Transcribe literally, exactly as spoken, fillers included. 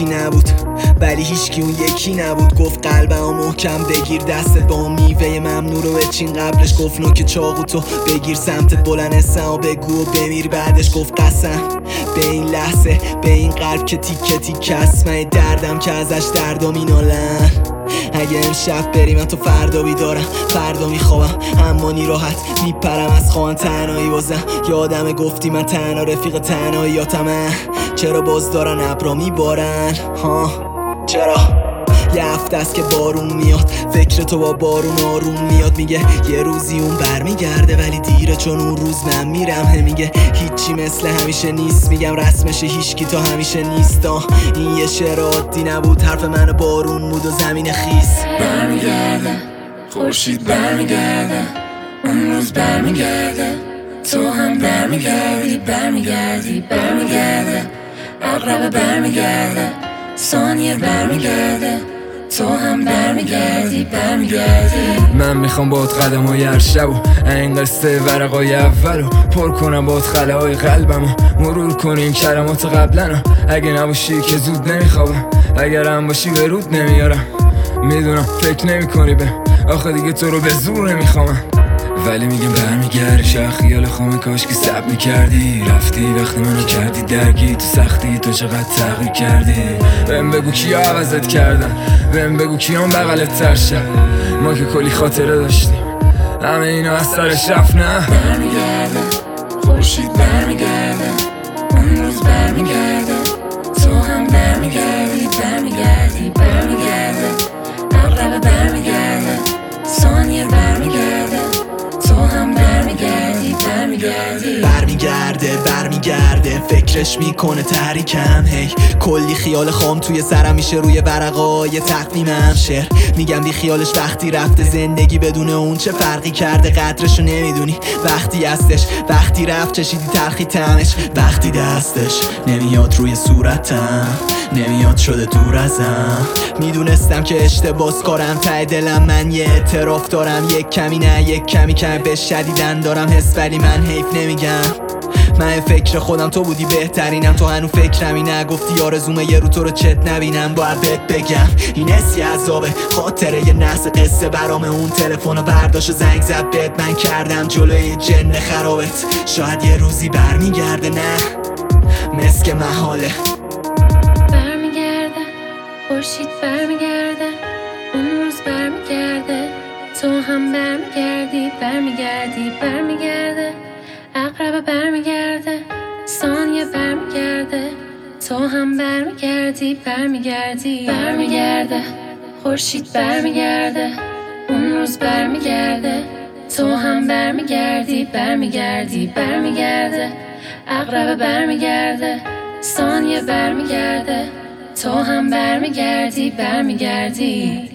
یکی نبود ولی هیچکی اون یکی نبود. گفت قلبمو محکم بگیر دستت با اون میوه ممنوع رو بچین. قبلش گفت نوک چاقو تو بگیر سمتت بلند اسم و بگو و بمیر. بعدش گفت قسم به این لحظه به این قلب که تیکه تیکه است. من دردم که ازش دردا مینالن. اگه امشب بریم من تو فردا بیدارم، فردا میخوابم اما نی راحت میپرم از خوان. تنهایی بازم یادمه گفتی من تنها رفیق تنهاییاتمه. چرا باز دارن ابرا میبارن ها چرا؟ یه هفته است که بارون میاد، فکر تو با بارون آروم میاد. میگه یه روزی اون برمیگرده ولی دیره چون اون روز من میرم. میگه هیچی مثل همیشه نیست، میگم رسمشه هیچکی تا همیشه نیست. این یه شعر عادی نبود، حرف من بارون بود و زمین خیس. برمیگرده خورشید برمیگرده، اون روز برمیگرده، تو هم برمیگردی برمیگردی برمیگرده، عقرب برمیگرده، ثانیه برمیگرده، تو هم برمیگردی برمیگردی. من میخوام باهات قدم های هر شب و این قصه ورقای اولو پر کنم باهات خله های قلبمو مرور کنیم کلمات قبلنو. اگه نباشی که زود نمیخوابم، اگر هم باشی به رود نمیارم. میدونم فکر نمی کنی به آخه دیگه تو رو به زور نمیخوامم، ولی میگم برمیگردی. شاید خیال خامه کاش که سب میکردی، رفتی وقتی منو کردی درگی. تو سختی تو چقدر تغییر کردی. بهم بگو کیا عوضت کردن، بهم بگو کیام بغلت ترشن. ما که کلی خاطره داشتیم همه اینا از سرش رفت. نه برمیگرده خورشید برمیگرده، اون روز برمیگرده، تو هم برمیگردی برمیگردی برمیگرده، عقرب برمیگرده، ثانیه برمیگرده، تو هم برمیگردی برمیگردی. برمیگرده برمیگرده فکرش میکنه تحریکم. هی کلی خیال خام توی سرم میشه روی ورقای تقویمم. شعر میگم بی خیالش وقتی رفته، زندگی بدون اون چه فرقی کرده. قدرشو نمیدونی وقتی هستش، وقتی رفت چشیدی تلخی طعمش. وقتی دستش نمیاد روی صورتم، نمیاد شده دور ازم. میدونستم که اشتباس کارم ته دلم من یه اعتراف دارم. یک کمی نه یک کمی کمی به شدیدن دارم حس، ولی من حیف نمیگم. من فکر خودم تو بودی بهترینم، تو هنو فکرمی نگفتی آرزومه یه رو تو رو چت نبینم. باید بهت بگم این حسی عذابه، خاطره یه نحس قصه برام. اون تلفن رو برداشت و زنگ زد بهت، من کردم جلوی جن خرابت. شاید یه روزی برمیگرده نه مسک محاله. برمیگرده خورشید برمیگرده، اون روز برمیگرده، تو هم برمیگردی برمیگردی برمیگرده، عقرب برمیگرده، ثانیه برمیگرده، تو هم برمیگردی برمیگردی برمیگرده خورشید برمیگرده، اون روز برمیگرده، تو هم برمیگردی برمیگردی برمیگرده، عقرب برمیگرده، ثانیه برمیگرده، تو هم برمیگردی برمیگردی.